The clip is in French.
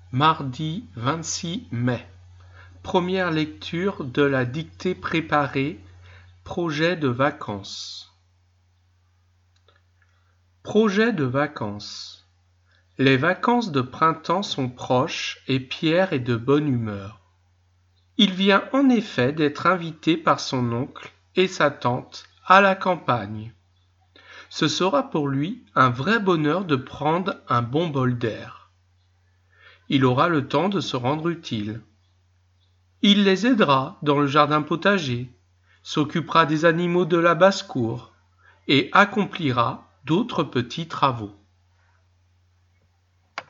Mardi 26 mai. Première lecture de la dictée préparée. Projet de vacances. Projet de vacances. Les vacances de printemps sont proches et Pierre est de bonne humeur. Il vient en effet d'être invité par son oncle et sa tante à la campagne. Ce sera pour lui un vrai bonheur de prendre un bon bol d'air. Il aura le temps de se rendre utile. Il les aidera dans le jardin potager, s'occupera des animaux de la basse-cour et accomplira d'autres petits travaux.